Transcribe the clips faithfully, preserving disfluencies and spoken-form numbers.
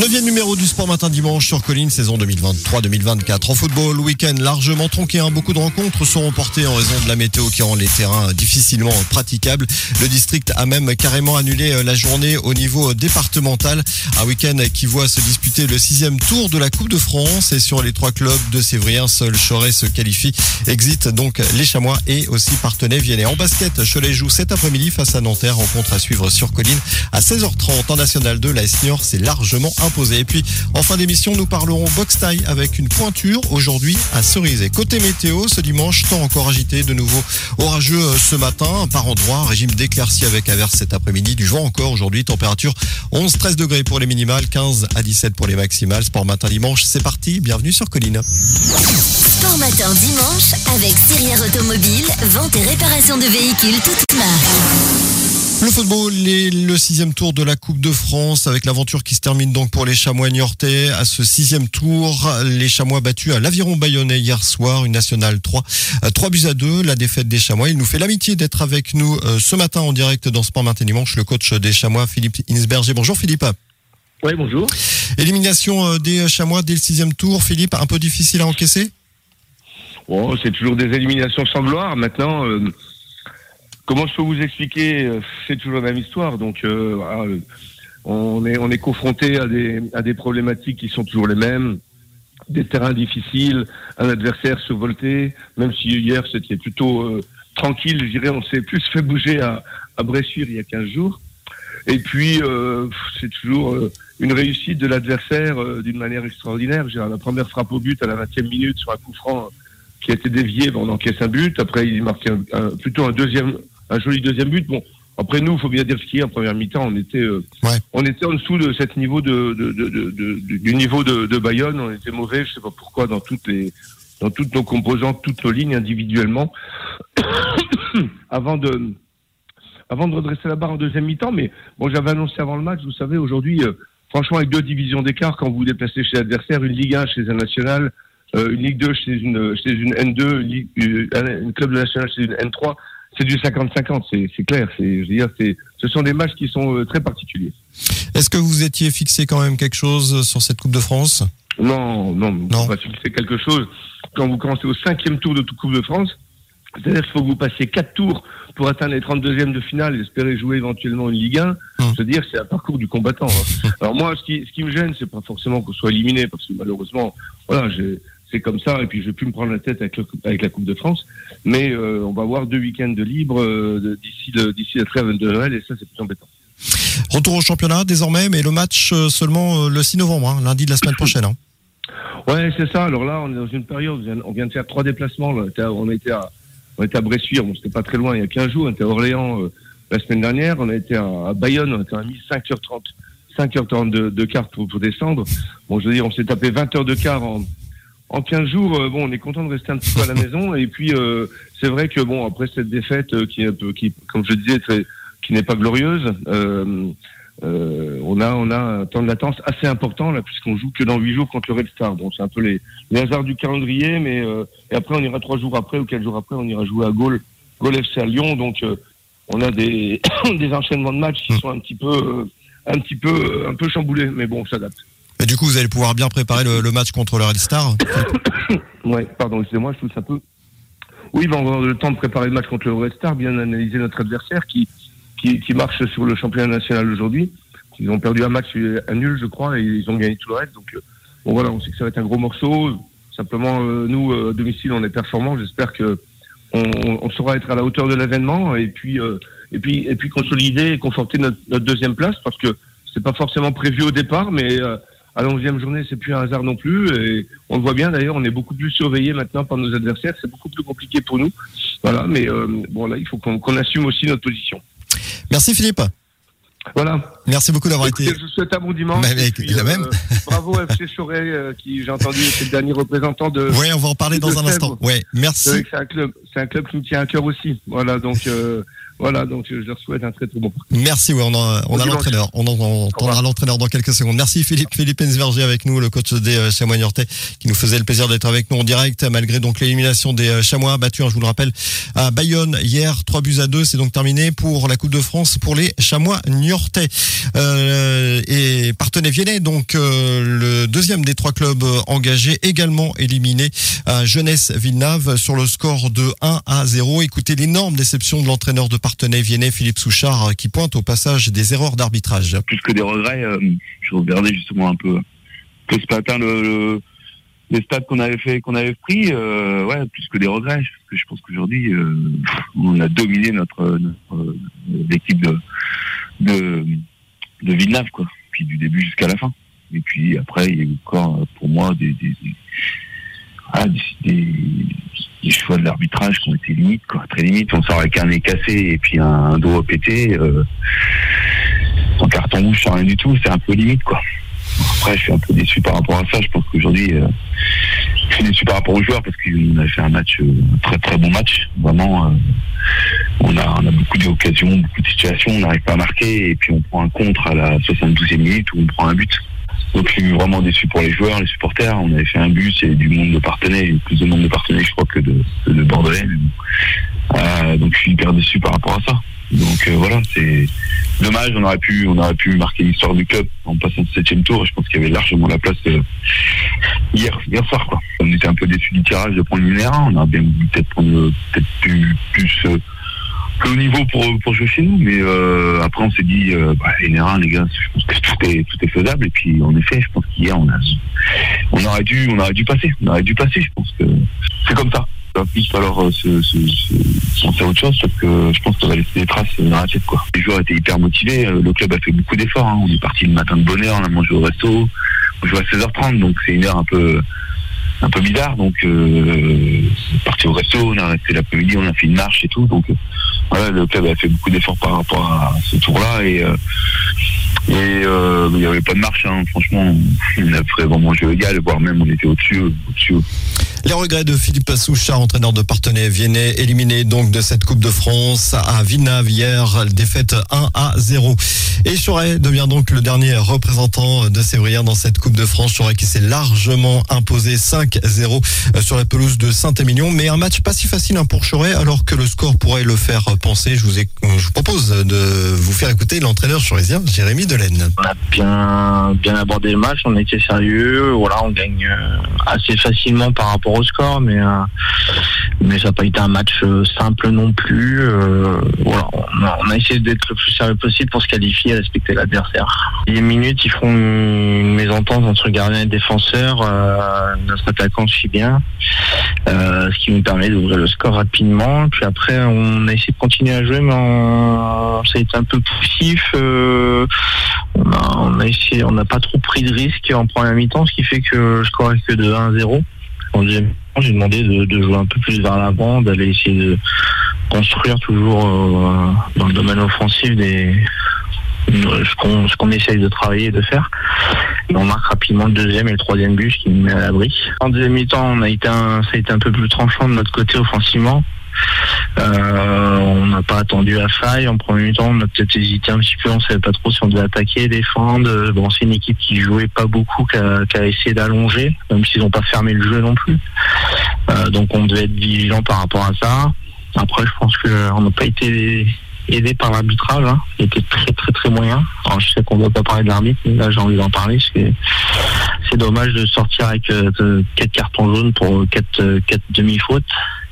Neuvième numéro du Sport Matin Dimanche sur Colline, saison deux mille vingt-trois deux mille vingt-quatre. En football, week-end largement tronqué. Hein. Beaucoup de rencontres sont reportées en raison de la météo qui rend les terrains difficilement praticables. Le district a même carrément annulé la journée au niveau départemental. Un week-end qui voit se disputer le sixième tour de la Coupe de France. Et sur les trois clubs de Sévrien, seul Choret se qualifie. Exit donc les Chamois et aussi Parthenay Viennet. En basket, Cholet joue cet après-midi face à Nanterre. Rencontre à suivre sur Colline à seize heures trente. En National deux, la S Niort s'est largement imposé. Et puis, en fin d'émission, nous parlerons boxe taille avec une pointure aujourd'hui à Cerizay. Côté météo, ce dimanche, temps encore agité, de nouveau orageux ce matin, par endroits, régime d'éclaircie avec averse cet après-midi, du vent encore aujourd'hui, température onze à treize degrés pour les minimales, quinze à dix-sept pour les maximales. Sport Matin Dimanche, c'est parti, bienvenue sur Colline. Sport Matin Dimanche avec Sirière Automobile, vente et réparation de véhicules toutes marques. Le football est le sixième tour de la Coupe de France avec l'aventure qui se termine donc pour les Chamois niortais. À ce sixième tour, les Chamois battus à l'Aviron Bayonnais hier soir, une nationale trois, trois buts à deux, la défaite des Chamois. Il nous fait l'amitié d'être avec nous ce matin en direct dans Sport Matin Dimanche, le coach des Chamois, Philippe Insberger. Bonjour Philippe. Oui, bonjour. Élimination des Chamois dès le sixième tour. Philippe, un peu difficile à encaisser? Oh, c'est toujours des éliminations sans gloire. Maintenant, euh, comment je peux vous expliquer? C'est toujours la même histoire. Donc, euh, voilà, on est on est confronté à des à des problématiques qui sont toujours les mêmes, des terrains difficiles, un adversaire survolté. Même si hier c'était plutôt euh, tranquille, je dirais, on s'est plus fait bouger à à Bressuire il y a quinze jours. Et puis euh, c'est toujours euh, une réussite de l'adversaire euh, d'une manière extraordinaire. J'ai la première frappe au but à la vingtième minute sur un coup franc qui a été dévié, on encaisse un but. Après, il marque un, un, plutôt un deuxième, un joli deuxième but. Bon, après nous, il faut bien dire ce qu'il y a en première mi-temps. On était, euh, ouais. on était en dessous de cet niveau de, de, de, de, de du niveau de, de Bayonne. On était mauvais, je sais pas pourquoi, dans toutes les, dans toutes nos composantes, toutes nos lignes individuellement, avant de, avant de redresser la barre en deuxième mi-temps. Mais bon, j'avais annoncé avant le match, vous savez, aujourd'hui, euh, franchement, avec deux divisions d'écart, quand vous vous déplacez chez l'adversaire, une Ligue un chez un national. Euh, une Ligue deux chez une chez une N deux, une, Ligue, une, une club national chez une N trois, c'est du cinquante cinquante, c'est c'est clair, c'est je veux dire c'est ce sont des matchs qui sont euh, très particuliers. Est-ce que vous étiez fixé quand même quelque chose sur cette Coupe de France? Non, non, non. On va fixer quelque chose. Quand vous commencez au cinquième tour de toute Coupe de France, c'est-à-dire qu'il faut que vous passiez quatre tours pour atteindre les trente-deuxièmes de finale et espérer jouer éventuellement une Ligue un. Hum. Je veux dire, c'est un parcours du combattant. Hein. Alors moi, ce qui ce qui me gêne, c'est pas forcément qu'on soit éliminé, parce que malheureusement, voilà, j'ai c'est comme ça, et puis je vais plus me prendre la tête avec, le, avec la Coupe de France. Mais euh, on va avoir deux week-ends de libre euh, d'ici, le, d'ici la trêve de Noël, et ça, c'est plus embêtant. Retour au championnat désormais, mais le match euh, seulement euh, le six novembre, hein, lundi de la semaine prochaine. Hein. Ouais, c'est ça. Alors là, on est dans une période, on vient de faire trois déplacements. Là. On était à, on était à Bressuire, bon, c'était pas très loin, il y a quinze jours. On était à Orléans euh, la semaine dernière. On a été à, à Bayonne, on était à cinq heures trente, cinq heures trente de, de quart pour, pour descendre. Bon, je veux dire, on s'est tapé vingt heures de quart en En quinze jours, euh, bon, on est content de rester un petit peu à la maison. Et puis, euh, c'est vrai que bon, après cette défaite euh, qui, qui, comme je disais, très, qui n'est pas glorieuse, euh, euh, on a, on a un temps de latence assez important là, puisqu'on joue que dans huit jours contre le Red Star. Bon, c'est un peu les, les hasards du calendrier, mais euh, et après, on ira trois jours après ou quatre jours après, on ira jouer à Gaulle, Gaulle F C à Lyon. Donc, euh, on a des, des enchaînements de matchs qui sont un petit peu, euh, un petit peu, un peu chamboulés, mais bon, on s'adapte. Et du coup, vous allez pouvoir bien préparer le, le match contre le Red Star. Ouais, pardon, excusez-moi, je tousse un peu. Oui, ben, on va avoir le temps de préparer le match contre le Red Star, bien analyser notre adversaire qui, qui, qui marche sur le championnat national aujourd'hui. Ils ont perdu un match à nul, je crois, et ils ont gagné tout le reste. Donc, euh, bon, voilà, on sait que ça va être un gros morceau. Simplement, euh, nous, euh, à domicile, on est performants. J'espère que on, on saura être à la hauteur de l'événement et puis, euh, et puis, et puis consolider et conforter notre, notre deuxième place, parce que c'est pas forcément prévu au départ, mais euh, à la onzième journée, c'est plus un hasard non plus. Et on le voit bien, d'ailleurs, on est beaucoup plus surveillé maintenant par nos adversaires. C'est beaucoup plus compliqué pour nous. Voilà, mais euh, bon, là, il faut qu'on, qu'on assume aussi notre position. Merci Philippe. Voilà. Merci beaucoup d'avoir Écoutez, été. Je vous souhaite un bon dimanche. Mais, mais, puis, la même. Euh, bravo F C Choret, euh, qui, j'ai entendu, c'est le dernier représentant de. Oui, on va en parler dans un Sèvres. instant. Oui, merci. C'est vrai que c'est un club, c'est un club qui me tient à cœur aussi. Voilà, donc, euh, Voilà, donc je leur souhaite un très très bon parcours. Merci, oui, on a, on a l'entraîneur. On entendra l'entraîneur dans quelques secondes. Merci Philippe. Philippe Ensverger avec nous, le coach des euh, Chamois niortais, qui nous faisait le plaisir d'être avec nous en direct, malgré donc l'élimination des euh, Chamois, battus, hein, je vous le rappelle, à Bayonne hier, trois buts à deux. C'est donc terminé pour la Coupe de France pour les Chamois niortais. Euh, et Parthenay-Viennet, donc euh, le deuxième des trois clubs engagés, également éliminé à Jeunesse-Villeneuve sur le score de un à zéro. Écoutez l'énorme déception de l'entraîneur de Parthenay-Viennet, Philippe Souchard, qui pointe au passage des erreurs d'arbitrage. Plus que des regrets, euh, je regardais justement un peu, peu ce matin le, le, les stats qu'on avait fait, qu'on avait pris, euh, ouais, plus que des regrets, parce que je pense qu'aujourd'hui, euh, on a dominé notre, notre l'équipe de, de, de Villeneuve, quoi. Puis du début jusqu'à la fin. Et puis après, il y a eu encore, pour moi, des, des, des, ah, des, des, des choix de l'arbitrage qui ont été limites, quoi, très limites. On sort avec un nez cassé et puis un, un dos pété, euh, sans carton rouge, sans rien du tout, c'est un peu limite, quoi. Après, je suis un peu déçu par rapport à ça. Je pense qu'aujourd'hui, euh, je suis déçu par rapport aux joueurs parce qu'on a fait un match, euh, un très très bon match. Vraiment, euh, on a, on a beaucoup d'occasions, beaucoup de situations. On n'arrive pas à marquer et puis on prend un contre à la soixante-douzième minute où on prend un but. Donc je suis vraiment déçu pour les joueurs, les supporters. On avait fait un but, c'est du monde de Parthenay, il y a plus de monde de Parthenay, je crois, que de, de Bordelais. Euh, donc je suis hyper déçu par rapport à ça. Donc euh, voilà, c'est dommage. On aurait pu, on aurait pu marquer l'histoire du club en passant au septième tour. Je pense qu'il y avait largement la place euh, hier, hier soir, quoi. On était un peu déçus du tirage de prendre l'I N R A. On aurait bien voulu peut-être prendre peut-être plus, plus euh, au niveau pour pour jouer chez nous, mais euh, après on s'est dit euh, bah, N R un, les gars, je pense que tout est tout est faisable. Et puis en effet, je pense qu'hier on a on aurait dû on aurait dû passer, on aurait dû passer. Je pense que c'est comme ça. Il va plus falloir se, se, se penser à autre chose parce que je pense qu'on va laisser des traces dans la tête, quoi. Les joueurs étaient hyper motivés, le club a fait beaucoup d'efforts, hein. On est parti le matin de bonne heure, on a mangé au resto, on joue à seize heures trente, donc c'est une heure un peu un peu bizarre, donc euh, on est parti au resto, on a resté l'après-midi, on a fait une marche et tout, donc euh, voilà, le club a fait beaucoup d'efforts par rapport à ce tour-là et euh, et euh, il n'y avait pas de marche, hein. Franchement, on a vraiment joué égal, voire même on était au-dessus, au-dessus. Les regrets de Philippe Souchard, entraîneur de Parthenay-Viennet, éliminé donc de cette Coupe de France à Villeneuve hier, défaite un à zéro. Et Choret devient donc le dernier représentant de Sévrière dans cette Coupe de France. Choret qui s'est largement imposé cinq à zéro sur la pelouse de Saint-Émilion. Mais un match pas si facile pour Choret, alors que le score pourrait le faire penser. Je vous, ai, je vous propose de vous faire écouter l'entraîneur chorézien, Jérémy Delaine. On a bien, bien abordé le match, on a été sérieux. Voilà, on gagne assez facilement par rapport au score, mais euh, mais ça n'a pas été un match euh, simple non plus. Euh, voilà, on a, on a essayé d'être le plus sérieux possible pour se qualifier et respecter l'adversaire. Les minutes, ils font une mésentente entre gardien et défenseur. Euh, notre attaquant suit bien, euh, ce qui nous permet d'ouvrir le score rapidement. Puis après, on a essayé de continuer à jouer, mais on, ça a été un peu poussif. Euh, on a, on a essayé, on n'a pas trop pris de risques en première mi-temps, ce qui fait que je score que de un à zéro. En deuxième temps, j'ai demandé de, de jouer un peu plus vers l'avant, d'aller essayer de construire toujours euh, dans le domaine offensif des, ce qu'on, ce qu'on essaye de travailler et de faire. Et on marque rapidement le deuxième et le troisième but, ce qui nous met à l'abri. En deuxième mi-temps, on a été un, ça a été un peu plus tranchant de notre côté offensivement. Euh, on n'a pas attendu la faille. En premier temps, on a peut-être hésité un petit peu. On savait pas trop si on devait attaquer, défendre. Bon, c'est une équipe qui jouait pas beaucoup, qui a, qui a essayé d'allonger, même s'ils n'ont pas fermé le jeu non plus. Euh, donc, on devait être vigilant par rapport à ça. Après, je pense qu'on n'a pas été aidé par l'arbitrage, hein. Il était très très très moyen. Alors, je sais qu'on ne doit pas parler de l'arbitre, mais là j'ai envie d'en parler. C'est, c'est dommage de sortir avec euh, quatre cartons jaunes pour quatre, euh, quatre demi-fautes.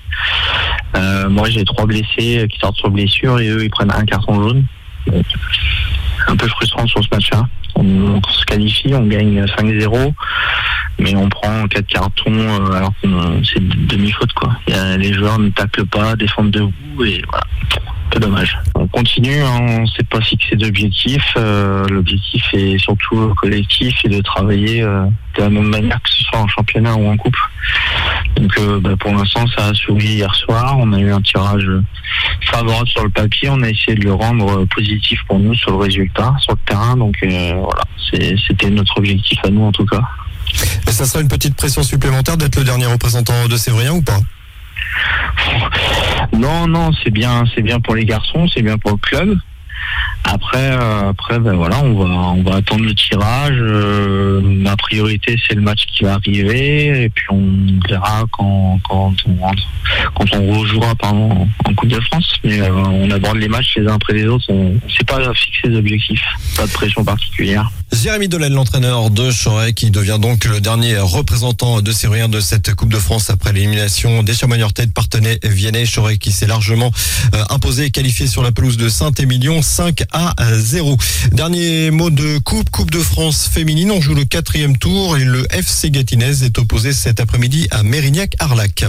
Euh, moi j'ai trois blessés qui sortent sur blessure et eux ils prennent un carton jaune. Donc, un peu frustrant sur ce match-là. On, on se qualifie, on gagne cinq à zéro, mais on prend quatre cartons euh, alors que c'est demi-faute, quoi. Y a, les joueurs ne taclent pas, défendent debout et voilà. C'est dommage. On continue, hein, on ne s'est pas fixé d'objectif. Euh, l'objectif est surtout collectif et de travailler euh, de la même manière que ce soit en championnat ou en coupe. Donc euh, bah, pour l'instant ça a souri hier soir. On a eu un tirage favorable sur le papier. On a essayé de le rendre positif pour nous sur le résultat, sur le terrain. Donc euh, voilà, c'est, c'était notre objectif à nous en tout cas. Et ça sera une petite pression supplémentaire d'être le dernier représentant de Sévrien ou pas ? Non, non, c'est bien, c'est bien pour les garçons, c'est bien pour le club. Après, euh, après, ben voilà, on va, on va attendre le tirage. Euh, ma priorité, c'est le match qui va arriver, et puis on verra quand, quand on rentre, quand on rejouera pardon, en, en Coupe de France. Mais euh, on aborde les matchs les uns après les autres. On ne sait pas fixer d'objectifs, pas de pression particulière. Jérémy Delaine, l'entraîneur de Choret, qui devient donc le dernier représentant de Syrien de cette Coupe de France après l'élimination des Chamois-Niortais de Parthenay-Viennet. Choret qui s'est largement euh, imposé et qualifié sur la pelouse de Saint-Émilion, cinq à zéro. Dernier mot de Coupe, Coupe de France féminine. On joue le quatrième tour et le F C Gâtinais est opposé cet après-midi à Mérignac-Arlac.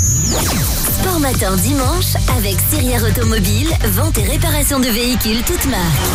Sport Matin dimanche avec Syrière Automobile, vente et réparation de véhicules toutes marques.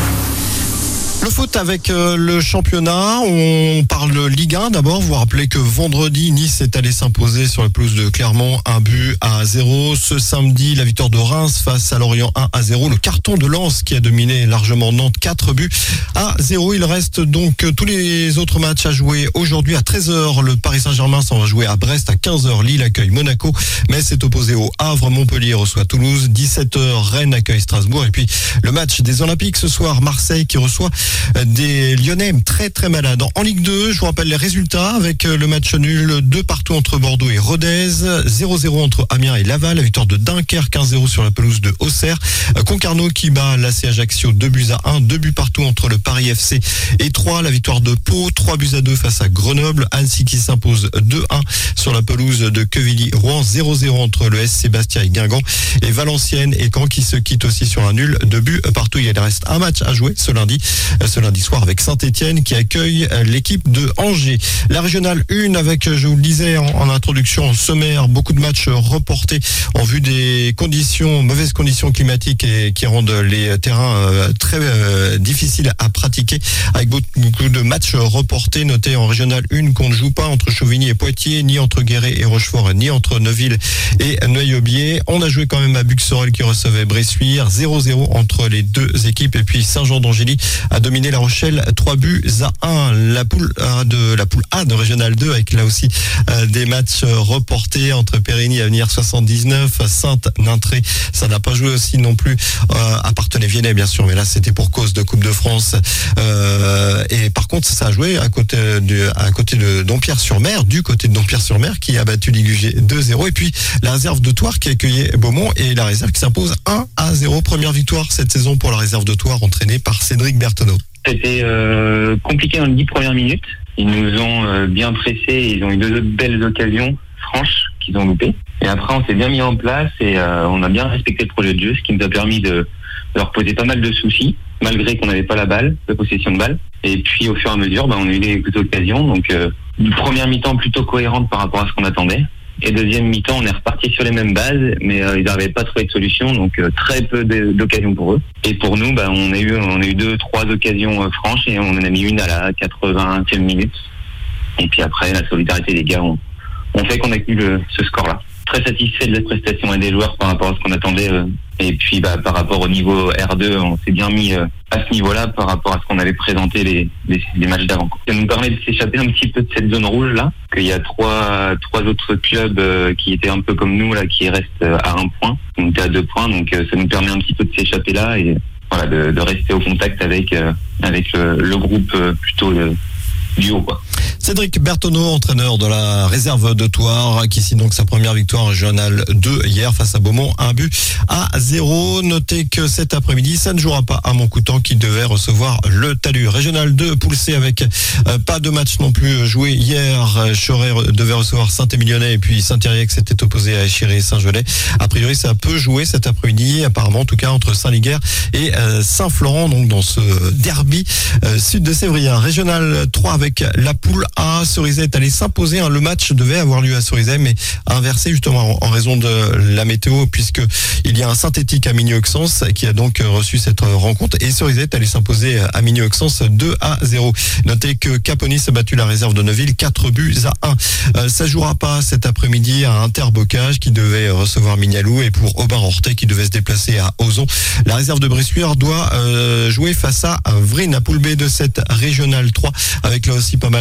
Le foot avec euh, le championnat, on parle Ligue un d'abord. Vous vous rappelez que vendredi, Nice est allé s'imposer sur la pelouse de Clermont, un but à zéro. Ce samedi, la victoire de Reims face à Lorient, un à zéro. Le carton de Lens qui a dominé largement Nantes, quatre buts à zéro. Il reste donc tous les autres matchs à jouer aujourd'hui à treize heures. Le Paris Saint-Germain s'en va jouer à Brest. À quinze heures, Lille accueille Monaco. Metz est opposé au Havre. Montpellier reçoit Toulouse. dix-sept heures, Rennes accueille Strasbourg. Et puis le match des Olympiques ce soir, Marseille qui reçoit des Lyonnais très très malades. En Ligue deux, je vous rappelle les résultats avec le match nul deux partout entre Bordeaux et Rodez, zéro zéro entre Amiens et Laval, la victoire de Dunkerque un zéro sur la pelouse de Auxerre, Concarneau qui bat l'A C Ajaccio deux buts à un, deux buts partout entre le Paris F C et Troyes, la victoire de Pau, trois buts à deux face à Grenoble, Annecy qui s'impose deux un sur la pelouse de Quevilly-Rouen, zéro zéro entre le S C Bastia et Guingamp, et Valenciennes et Caen qui se quittent aussi sur un nul, deux buts partout. Il reste un match à jouer ce lundi, ce lundi soir avec Saint-Etienne qui accueille l'équipe de Angers. La régionale un avec, je vous le disais en, en introduction, en sommaire, beaucoup de matchs reportés en vue des conditions, mauvaises conditions climatiques et qui rendent les terrains euh, très euh, difficiles à pratiquer, avec beaucoup de matchs reportés. Notez en régionale un qu'on ne joue pas entre Chauvigny et Poitiers, ni entre Guéret et Rochefort, ni entre Neuville et Neuilly-Aubier. On a joué quand même à Buxerolles qui recevait Bressuire, zéro zéro entre les deux équipes, et puis Saint-Jean-d'Angély a dominé La Rochelle, trois buts à un. La poule A de la poule A de Régional deux avec là aussi euh, des matchs reportés entre Périgny, Avenir soixante-dix-neuf, Sainte-Nintré. Ça n'a pas joué aussi non plus euh, à Parthenay-Viennet bien sûr, mais là c'était pour cause de Coupe de France. Euh, et par contre ça a joué à côté de, à côté de Dompierre-sur-Mer, du côté de Dompierre-sur-Mer qui a battu Ligugé deux zéro, et puis la réserve de Thouars qui accueillait Beaumont et la réserve qui s'impose un à zéro. Première victoire cette saison pour la réserve de Thouars entraînée par Cédric Berthenot. C'était euh, compliqué dans les dix premières minutes. Ils nous ont euh, bien pressés. Ils ont eu deux autres belles occasions franches qu'ils ont loupées. Et après, on s'est bien mis en place et euh, on a bien respecté le projet de jeu, ce qui nous a permis de, de leur poser pas mal de soucis, malgré qu'on n'avait pas la balle, la possession de balle. Et puis, au fur et à mesure, bah, on a eu des occasions. Donc, euh, une première mi-temps plutôt cohérente par rapport à ce qu'on attendait. Et deuxième mi-temps, on est reparti sur les mêmes bases, mais euh, ils n'arrivaient pas à trouver de solution, donc euh, très peu d'occasions pour eux. Et pour nous, bah, on a eu, on a eu deux, trois occasions euh, franches et on en a mis une à la quatre-vingtième minute. Et puis après, la solidarité des gars, on, on fait qu'on a eu le, ce score-là. Très satisfait de la prestation et des joueurs par rapport à ce qu'on attendait. Euh, et puis, bah, par rapport au niveau R deux, on s'est bien mis euh, à ce niveau-là par rapport à ce qu'on avait présenté les, les, les matchs d'avant. Ça nous permet de s'échapper un petit peu de cette zone rouge-là, qu'il y a trois, trois autres clubs euh, qui étaient un peu comme nous, là, qui restent euh, à un point, donc à deux points. Donc, euh, ça nous permet un petit peu de s'échapper là et voilà, de, de rester au contact avec, euh, avec le, le groupe euh, plutôt euh, du haut, quoi. Cédric Berthenot, entraîneur de la réserve de Thouars, qui signe donc sa première victoire régionale deux hier face à Beaumont, un but à zéro. Notez que cet après-midi, ça ne jouera pas à Montcoutan qui devait recevoir le Talus. Régional deux, poule C avec euh, pas de match non plus joué hier. Choret devait recevoir Saint-Émilionnais et puis Saint-Thériac s'était opposé à Échiré et Saint-Gelais. A priori, ça peut jouer cet après-midi, apparemment, en tout cas entre Saint-Liguerre et euh, Saint-Florent, donc dans ce derby euh, sud de Sévrien. Régional trois avec la poule A. Cerizay est allé s'imposer. Hein. Le match devait avoir lieu à Cerizay, mais inversé justement en, en raison de la météo, puisque il y a un synthétique à Migny-Auxence qui a donc reçu cette rencontre. Et Cerizay est allé s'imposer à Migny-Auxence deux à zéro. Notez que Caponis a battu la réserve de Neuville quatre buts à un. Euh, ça jouera pas cet après-midi à Interbocage qui devait recevoir Mignalou, et pour Aubin-Hortet qui devait se déplacer à Ozon. La réserve de Bressuire doit euh, jouer face à Vrine, à poule B de cette régionale trois, avec là aussi pas mal de matchs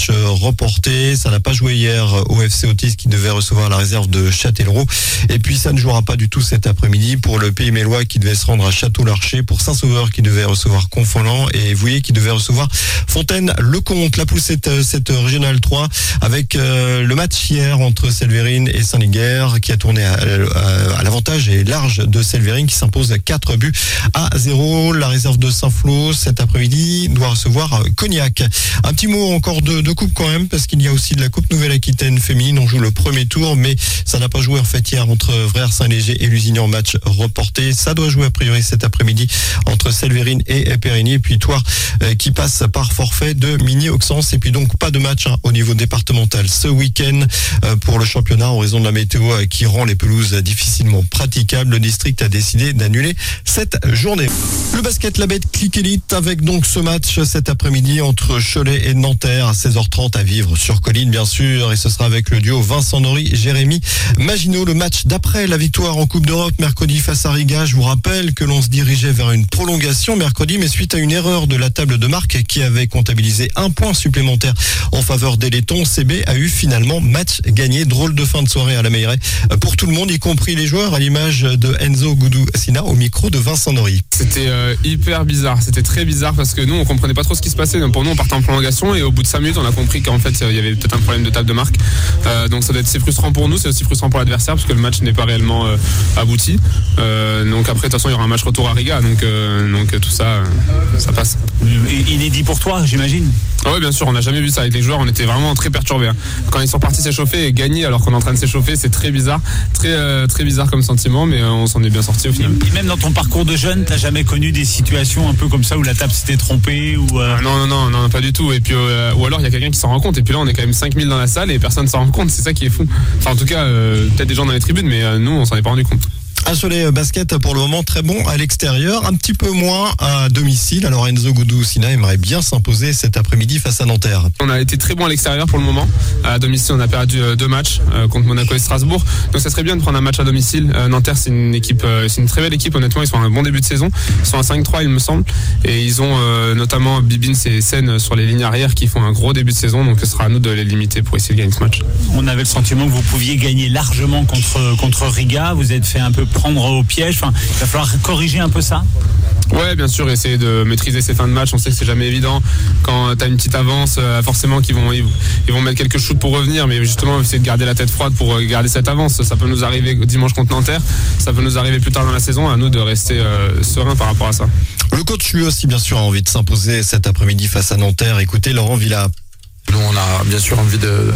match reporté. Ça n'a pas joué hier au F C Autis qui devait recevoir la réserve de Châtellerault. Et puis ça ne jouera pas du tout cet après-midi pour le Pays Mélois qui devait se rendre à Château-Larcher, pour Saint-Sauveur qui devait recevoir Confolens et Vouillé qui devait recevoir Fontaine-le-Comte. La pousse cette, cette régionale trois avec euh, le match hier entre Selverine et Saint-Liguerre qui a tourné à, à, à l'avantage et large de Selverine qui s'impose quatre buts à zéro. La réserve de Saint-Flour cet après-midi doit recevoir Cognac. Un petit mot encore de, de coupe quand même, parce qu'il y a aussi de la Coupe Nouvelle-Aquitaine féminine. On joue le premier tour, mais ça n'a pas joué en fait hier entre Vrères-Saint-Léger et Lusignan, match reporté. Ça doit jouer a priori cet après-midi entre Selverine et Périgny. Et puis Thouars euh, qui passe par forfait de Migné-Auxances. Et puis donc pas de match hein, au niveau départemental ce week-end euh, pour le championnat en raison de la météo euh, qui rend les pelouses difficilement praticables. Le district a décidé d'annuler cette journée. Le basket, la bête Click Elite avec donc ce match cet après-midi entre Cholet et Nanterre à seize heures trente à vivre sur Colline bien sûr, et ce sera avec le duo Vincent Nory, Jérémy Maginot. Le match d'après la victoire en Coupe d'Europe mercredi face à Riga. Je vous rappelle que l'on se dirigeait vers une prolongation mercredi, mais suite à une erreur de la table de marque qui avait comptabilisé un point supplémentaire en faveur des Lettons, C B a eu finalement match gagné. Drôle de fin de soirée à la Meilleraie pour tout le monde, y compris les joueurs, à l'image de Enzo Goudou-Sina au micro de Vincent Nory. C'était euh, hyper bizarre, c'était très bizarre parce que nous on comprenait pas trop ce qui se passait. Pour nous on partait en prolongation et au bout de cinq minutes on a compris qu'en fait il y avait peut-être un problème de table de marque. Euh, donc ça doit être c'est frustrant pour nous, c'est aussi frustrant pour l'adversaire parce que le match n'est pas réellement euh, abouti. Euh, donc après de toute façon il y aura un match retour à Riga, donc euh, donc tout ça euh, ça passe. Inédit pour toi, j'imagine. Ah oui bien sûr, on n'a jamais vu ça avec les joueurs, on était vraiment très perturbés. Hein. Quand ils sont partis s'échauffer et gagner alors qu'on est en train de s'échauffer, c'est très bizarre, très euh, très bizarre comme sentiment, mais euh, on s'en est bien sorti au final. Et même dans ton parcours de jeune, t'as jamais connu des situations un peu comme ça où la table s'était trompée ou euh... non, non non non pas du tout. Et puis euh, ou alors il y a quelqu'un qui s'en rend compte et puis là on est quand même cinq mille dans la salle et personne s'en rend compte, c'est ça qui est fou. Enfin en tout cas euh, peut-être des gens dans les tribunes, mais euh, nous on s'en est pas rendu compte. Un Cholet basket pour le moment très bon à l'extérieur, un petit peu moins à domicile. Alors Enzo Goudou-Sina aimerait bien s'imposer cet après-midi face à Nanterre. On a été très bon à l'extérieur pour le moment. À domicile, on a perdu deux matchs euh, contre Monaco et Strasbourg. Donc ça serait bien de prendre un match à domicile. Euh, Nanterre, c'est une équipe, euh, c'est une très belle équipe. Honnêtement, ils sont à un bon début de saison. Ils sont à cinq trois, il me semble. Et ils ont euh, notamment Bibins et Sen sur les lignes arrière qui font un gros début de saison. Donc ce sera à nous de les limiter pour essayer de gagner ce match. On avait le sentiment que vous pouviez gagner largement contre contre Riga. Vous êtes fait un peu prendre au piège. Enfin, il va falloir corriger un peu ça. Ouais, bien sûr, essayer de maîtriser ces fins de match. On sait que c'est jamais évident. Quand tu as une petite avance, euh, forcément qu'ils vont, ils, ils vont mettre quelques shoots pour revenir, mais justement, essayer de garder la tête froide pour garder cette avance. Ça peut nous arriver dimanche contre Nanterre, ça peut nous arriver plus tard dans la saison. À nous de rester euh, serein par rapport à ça. Le coach lui aussi, bien sûr, a envie de s'imposer cet après-midi face à Nanterre. Écoutez Laurent Villa. Nous, on a bien sûr envie de...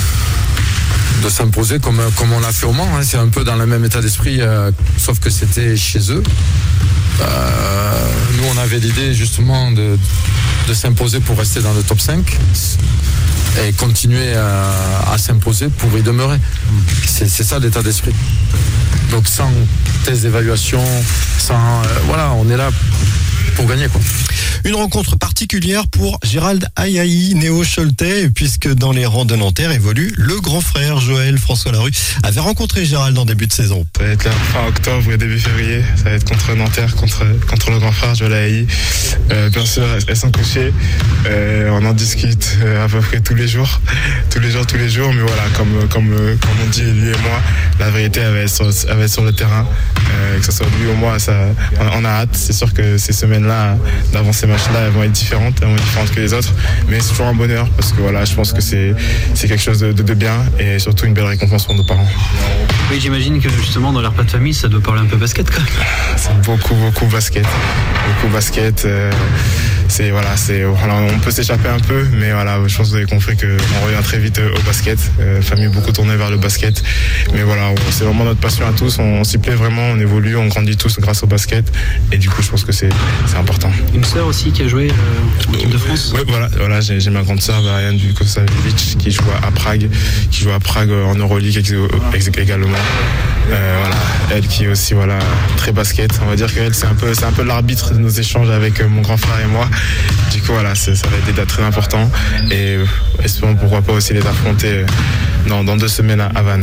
de s'imposer comme, comme on l'a fait au Mans, hein. C'est un peu dans le même état d'esprit, euh, sauf que c'était chez eux. Euh, nous on avait l'idée justement de, de s'imposer pour rester dans le top cinq et continuer à, à s'imposer pour y demeurer. C'est, c'est ça l'état d'esprit. Donc sans test d'évaluation, sans euh, voilà, on est là pour gagner quoi. Une rencontre particulière pour Gérald Ayaï, néo-Choletais, puisque dans les rangs de Nanterre évolue le grand frère Joël. François Larue avait rencontré Gérald en début de saison. Ça va être là fin octobre et début février. Ça va être contre Nanterre, contre, contre le grand frère Joël Ayaï. Euh, bien sûr, elles sont couchées. Euh, on en discute euh, à peu près tous les jours. Tous les jours, tous les jours. Mais voilà, comme, comme, comme on dit, lui et moi, la vérité, elle va être sur, elle va être sur le terrain. Euh, que ce soit lui ou moi, ça, on, on a hâte. C'est sûr que ces semaines-là, d'avant ces matchs-là, elles vont être différentes, elles vont être différentes que les autres, mais c'est toujours un bonheur parce que voilà, je pense que c'est, c'est quelque chose de, de, de bien et surtout une belle récompense pour nos parents. Oui, j'imagine que justement dans leur repas de famille, ça doit parler un peu basket quand même. C'est beaucoup, beaucoup basket, beaucoup basket. Euh, c'est voilà, c'est voilà, on peut s'échapper un peu, mais voilà, je pense que vous avez compris qu'on revient très vite au basket. Euh, famille beaucoup tournée vers le basket, mais voilà, on, c'est vraiment notre passion à tous. On, on s'y plaît vraiment, on évolue, on grandit tous grâce au basket, et du coup, je pense que c'est, c'est important. Une sœur aussi qui a joué euh, en équipe de France. Oui, voilà, voilà, j'ai, j'ai ma grande sœur Marianne Vukosavic qui joue à Prague, qui joue à Prague en Euroleague également. Euh, voilà, elle qui est aussi voilà très basket. On va dire qu'elle c'est un peu c'est un peu l'arbitre de nos échanges avec mon grand frère et moi. Du coup voilà, c'est, ça va être des dates très importantes et espérons pourquoi pas aussi les affronter dans, dans deux semaines à Havane.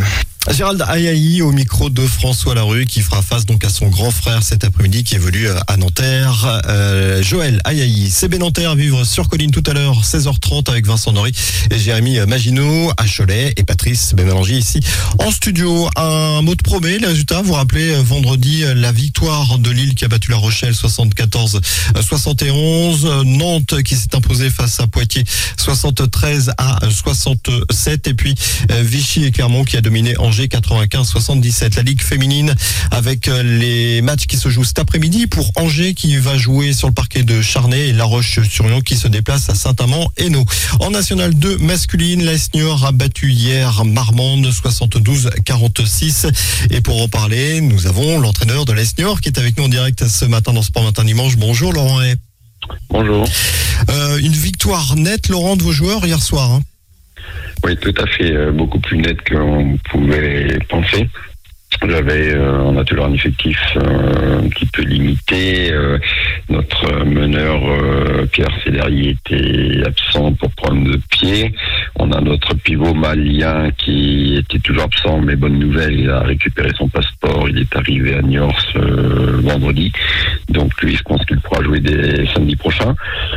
Gérald Ayayi au micro de François Larue qui fera face donc à son grand frère cet après-midi qui évolue à Nanterre. Euh, Joël Ayayi, C B Nanterre à vivre sur Colline tout à l'heure, seize heures trente avec Vincent Norry et Jérémy Maginot à Cholet et Patrice Bémélanger ici en studio. Un mot de probé, les résultats, vous rappelez vendredi la victoire de Lille qui a battu La Rochelle soixante-quatorze à soixante et onze, Nantes qui s'est imposée face à Poitiers soixante-treize à soixante-sept et puis Vichy et Clermont qui a dominé Angers quatre-vingt-quinze à soixante-dix-sept. La Ligue féminine avec les matchs qui se jouent cet après-midi pour Angers qui va jouer sur le parquet de Charnay et La Roche-sur-Yon qui se déplace à Saint-Amand-Hainaut. En National deux masculine, l'A S Niort a battu hier Marmande soixante-douze à quarante-six. Et pour en parler, nous avons l'entraîneur de l'A S Niort qui est avec nous en direct ce matin dans Sport Matin Dimanche. Bonjour Laurent Hay. Bonjour. Euh, une victoire nette, Laurent, de vos joueurs hier soir, hein. Oui, tout à fait, euh, beaucoup plus net qu'on pouvait penser. J'avais, euh, on a toujours un effectif euh, un petit peu limité. Euh, notre meneur euh, Pierre Cédrier était absent pour prendre de pied. On a notre pivot malien qui était toujours absent, mais bonne nouvelle, il a récupéré son passeport. Il est arrivé à Niort euh, vendredi. Donc lui, je pense qu'il pourra jouer dès samedi prochain.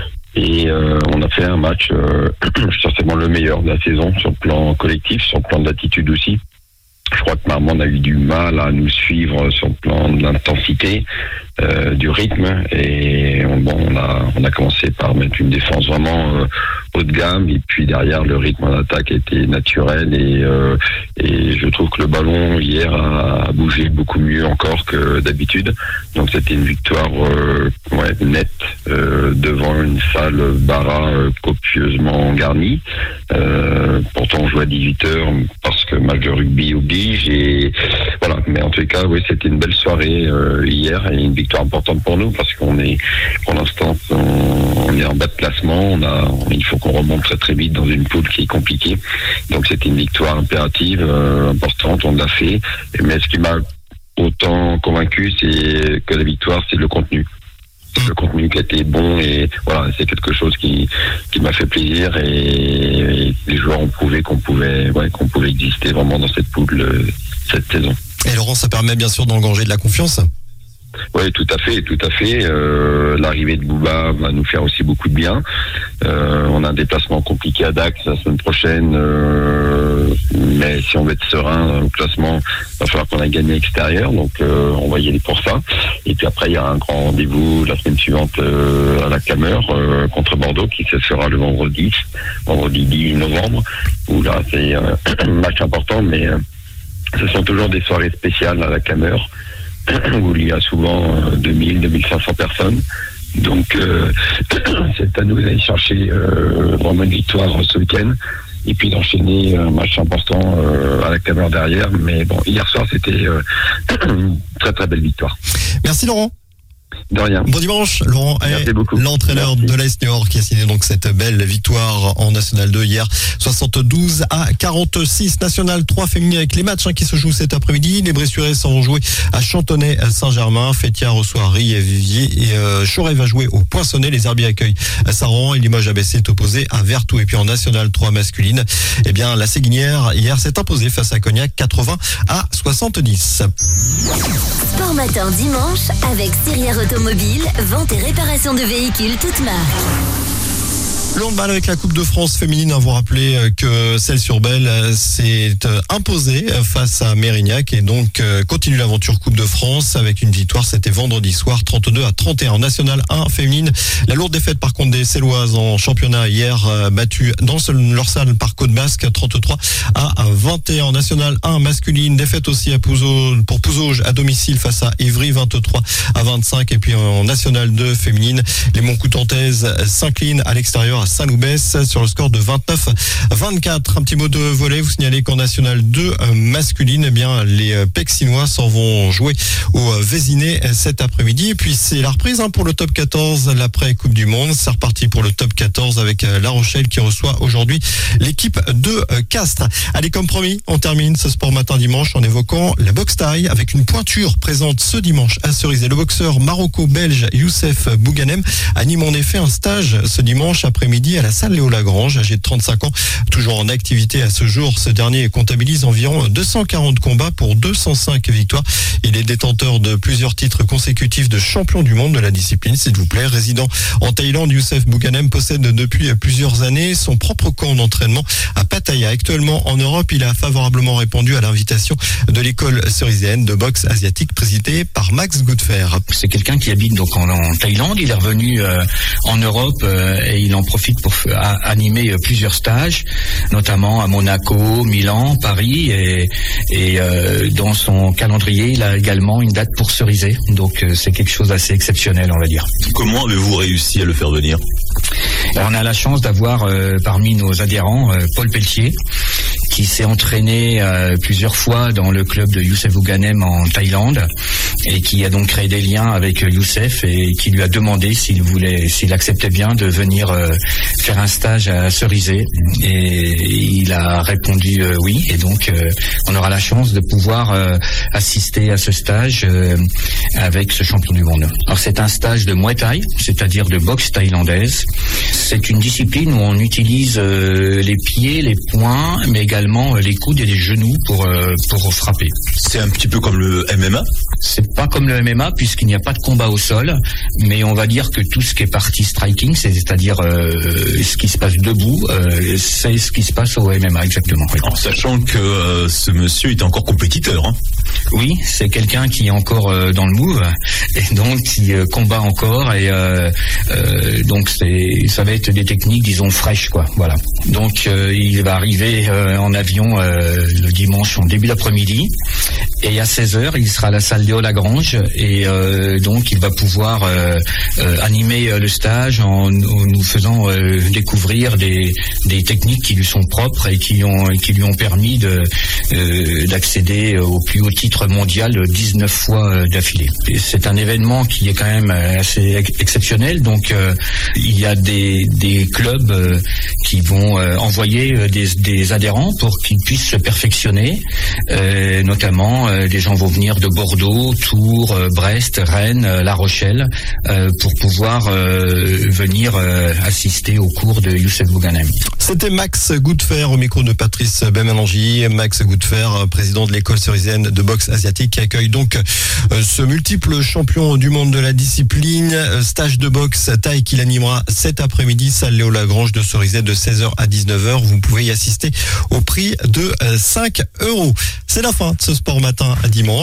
Et euh, on a fait un match euh, certainement le meilleur de la saison sur le plan collectif, sur le plan de l'attitude aussi. Je crois que Marmande a eu du mal à nous suivre sur le plan de l'intensité, euh, du rythme. Et on, bon, on a on a commencé par mettre une défense vraiment euh, haut de gamme. Et puis derrière, le rythme en attaque était naturel. Et, euh, et je trouve que le ballon hier a, a bougé beaucoup mieux encore que d'habitude. Donc c'était une victoire euh, ouais, nette euh, devant une salle bara euh, copieusement garnie. Euh, pourtant on joue à dix-huit heures parce que match de rugby oblige. Et voilà. Mais en tout cas, oui, c'était une belle soirée euh, hier et une victoire importante pour nous parce qu'on est, pour l'instant, on, on est en bas de classement. On a, il faut qu'on remonte très très vite dans une poule qui est compliquée. Donc c'était une victoire impérative, euh, importante. On l'a fait. Mais ce qui m'a autant convaincu, c'est que la victoire, c'est le contenu. Le contenu qui a été bon et voilà, c'est quelque chose qui qui m'a fait plaisir et, et les joueurs ont prouvé qu'on pouvait ouais, qu'on pouvait exister vraiment dans cette poule euh, cette saison. Et Laurent, ça permet bien sûr d'engranger de la confiance. Oui, tout à fait, tout à fait. Euh, l'arrivée de Bouba va nous faire aussi beaucoup de bien. Euh, on a un déplacement compliqué à Dax la semaine prochaine, euh, mais si on veut être serein au classement, il va falloir qu'on aille gagner à l'extérieur, donc euh, on va y aller pour ça. Et puis après, il y a un grand rendez-vous la semaine suivante euh, à la Cameur euh, contre Bordeaux qui se fera le vendredi, vendredi dix novembre, où là c'est euh, un match important, mais euh, ce sont toujours des soirées spéciales à la Cameur, où il y a souvent euh, deux mille, deux mille cinq cents personnes. Donc euh, c'est à nous d'aller chercher euh, vraiment une victoire ce week-end et puis d'enchaîner un match important euh, à la Cameur derrière. Mais bon, hier soir c'était euh, une très très belle victoire. Merci Laurent. De rien. Bon dimanche, Laurent est l'entraîneur de l'A S Niort qui a signé donc cette belle victoire en National deux hier, soixante-douze à quarante-six. National trois féminin avec les matchs hein, qui se jouent cet après-midi. Les Bressurais s'en jouer à Chantonnay-Saint-Germain. Fétia reçoit Riez-Vivier et euh, Choret va jouer au Poinçonnet. Les Herbiers accueillent Saran et Limoges A B C est opposé à Vertou. Et puis en National trois masculine, eh bien la Séguinière hier s'est imposée face à Cognac quatre-vingts à soixante-dix. Sport Matin dimanche avec Cyrière Automobile, vente et réparation de véhicules toutes marques. Le handball avec la Coupe de France féminine, à vous rappeler que Celles-sur-Belle s'est imposée face à Mérignac et donc continue l'aventure Coupe de France avec une victoire. C'était vendredi soir, trente-deux à trente et un. En National un féminine, la lourde défaite par contre des Céloises en championnat hier, battue dans leur salle par Côte-Basque, trente-trois à vingt et un. En National un masculine, défaite aussi à Pouzauges, pour Pouzauges à domicile face à Ivry, vingt-trois à vingt-cinq. Et puis en National deux féminine, les Montcoutantaises s'inclinent à l'extérieur à Saint-Loubès sur le score de vingt-neuf à vingt-quatre. Un petit mot de volley, vous signalez qu'en National deux masculine, eh bien les Pexinois s'en vont jouer au Vésiné cet après-midi. Et puis c'est la reprise hein, pour le top quatorze, l'après Coupe du Monde. C'est reparti pour le top quatorze avec La Rochelle qui reçoit aujourd'hui l'équipe de Castres. Allez, comme promis, on termine ce Sport Matin dimanche en évoquant la boxe taille avec une pointure présente ce dimanche à Cerizay. Le boxeur maroco-belge Youssef Bouganem anime en effet un stage ce dimanche après-midi après-midi à la salle Léo Lagrange, âgé de trente-cinq ans, toujours en activité à ce jour. Ce dernier comptabilise environ deux cent quarante combats pour deux cent cinq victoires. Il est détenteur de plusieurs titres consécutifs de champion du monde de la discipline, s'il vous plaît. Résident en Thaïlande, Youssef Bouganem possède depuis plusieurs années son propre camp d'entraînement à Pattaya. Actuellement en Europe, il a favorablement répondu à l'invitation de l'école ceriséenne de boxe asiatique présidée par Max Goodfer. C'est quelqu'un qui habite donc en, en Thaïlande. Il est revenu euh, en Europe euh, et il en profite pour f- a- animer euh, plusieurs stages, notamment à Monaco, Milan, Paris et, et euh, dans son calendrier, il a également une date pour Cerisay. Donc euh, c'est quelque chose d'assez exceptionnel, on va dire. Comment avez-vous réussi à le faire venir ? Alors, on a la chance d'avoir euh, parmi nos adhérents euh, Paul Pelletier, qui s'est entraîné euh, plusieurs fois dans le club de Youssef Bouganem en Thaïlande et qui a donc créé des liens avec euh, Youssef et qui lui a demandé s'il voulait, s'il acceptait bien de venir euh, faire un stage à Cerisay. Et il a répondu euh, oui. Et donc, euh, on aura la chance de pouvoir euh, assister à ce stage euh, avec ce champion du monde. Alors, c'est un stage de Muay Thai, c'est-à-dire de boxe thaïlandaise. C'est une discipline où on utilise euh, les pieds, les poings, mais également euh, les coudes et les genoux pour euh, pour frapper. C'est un petit peu comme le M M A ? C'est pas comme le M M A puisqu'il n'y a pas de combat au sol, mais on va dire que tout ce qui est partie striking, c'est-à-dire euh, ce qui se passe debout, euh, c'est ce qui se passe au M M A exactement. Oui. En sachant que euh, ce monsieur est encore compétiteur. Hein. Oui, c'est quelqu'un qui est encore euh, dans le move et donc qui euh, combat encore et euh, euh, donc c'est ça va être des techniques disons fraîches quoi. Voilà. Donc euh, il va arriver euh, en avion euh, le dimanche en début d'après-midi et à seize heures il sera à la salle Léo Lagrange et euh, donc il va pouvoir euh, euh, animer euh, le stage en, en nous faisant euh, découvrir des, des techniques qui lui sont propres et qui ont qui lui ont permis de euh, d'accéder au plus haut titre mondial dix-neuf fois euh, d'affilée. Et c'est un événement qui est quand même assez ex- exceptionnel. Donc euh, il y a des des clubs euh, qui vont euh, envoyer euh, des, des adhérents pour qu'ils puissent se perfectionner. Euh, notamment, euh, des gens vont venir de Bordeaux, Tours, euh, Brest, Rennes, euh, La Rochelle, euh, pour pouvoir euh, venir euh, assister au cours de Youssef Bouganem. C'était Max Goodfer au micro de Patrice Bemelangi. Max Goodfer, président de l'école ceriséenne de boxe asiatique, qui accueille donc euh, ce multiple champion du monde de la discipline. Euh, stage de boxe taille qu'il animera cet après-midi, salle Léo Lagrange de Cerisay de seize heures à dix-neuf heures. Vous pouvez y assister au prix de euh, cinq euros. C'est la fin de ce Sport Matin à dimanche.